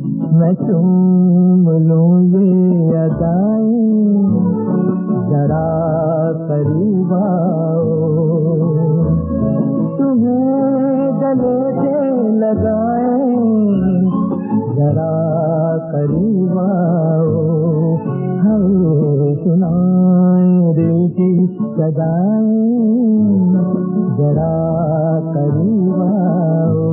मैं चूम लूं ये अदाएं, जरा करीब आओ। तुम्हें गले से लगाए, जरा करीब आओ। हमें सुनाए दिल की सदाएं, जरा करीब आओ।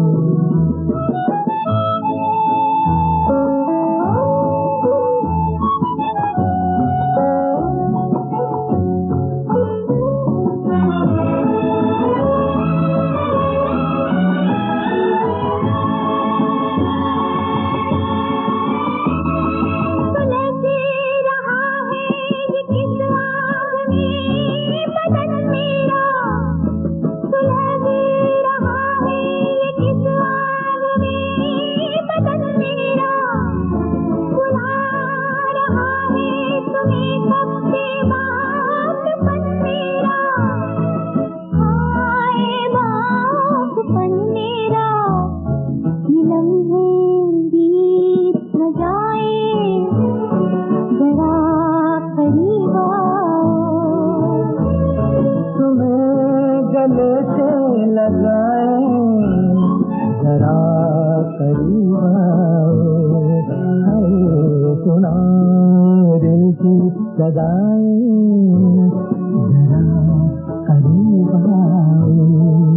गले से लगाए, जरा करीब आओ। हमें सुनाए दिल की सदाएं, जरा करीब आओ।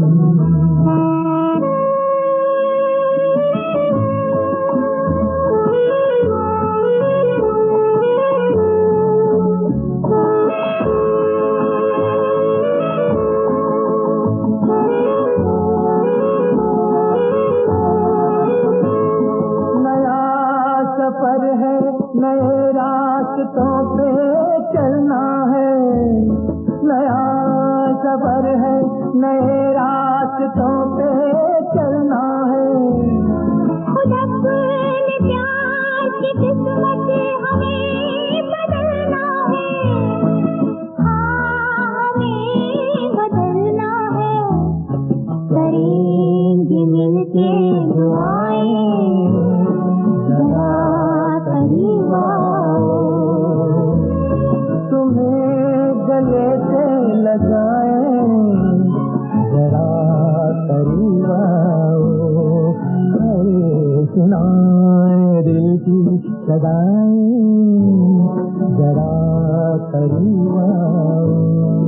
सफर है, नए रास्तों पे चलना है। नया सफर है, नए रास्तों पे चलना है। खुद अपने प्यार की किस्मत हमें बदलना है। हाँ, हमें बदलना है। करेंगे मिलके दुआएं, तुम्हें गले से लगाए, जरा करीब आओ। अरे सुनाए दिल की सदाएं, जरा करीब आओ।